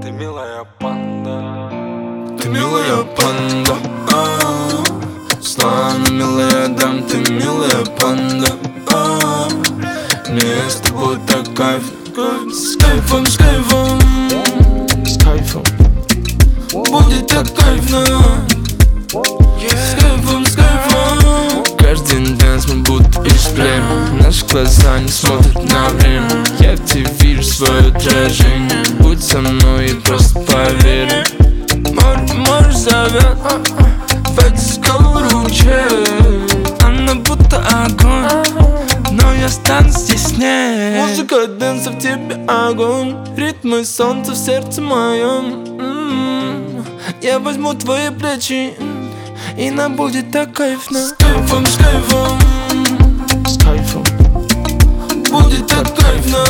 Ты милая панда, ты милая панда, Слана милая дам, ты милая панда, мне с тобой так кайф. С кайфом, с кайфом, с кайфом. Будет так кайфно. С кайфом, с кайфом. Каждый день мы будто из племя. Наши глаза не смотрят на время. Я в тебе вижу свое отражение. Будь со мной и просто поверь. Море зовет в эти скалы ручей. Она будто огонь, но я стану здесь с ней. Музыка дэнса в тебе огонь, ритмы солнца в сердце моем. Я возьму твои плечи, и нам будет так кайфно. С кайфом, с кайфом, с кайфом. Будет так кайфно.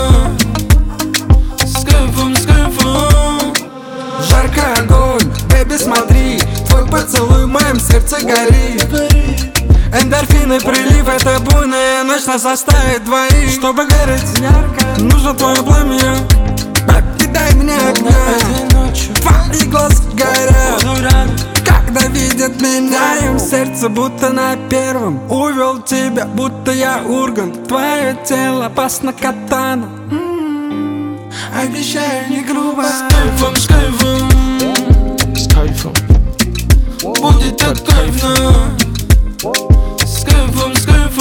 С кайфом, с кайфом. Жаркий огонь, бэби, смотри, твой поцелуй в моем сердце горит. Эндорфины прилив, это буйная ночь нас заставит двоих. Чтобы гореть ярко, нужно твое пламя. Бэби, дай мне огня. Твои глаза горят, когда видят меня. Им сердце будто на первом. Увел тебя, будто я Ургант. Твое тело опасно катана. Обещаю, не грубо. С кайфом, с кайфом, с кайфом. Будет так кайфно. С кайфом, с кайфом.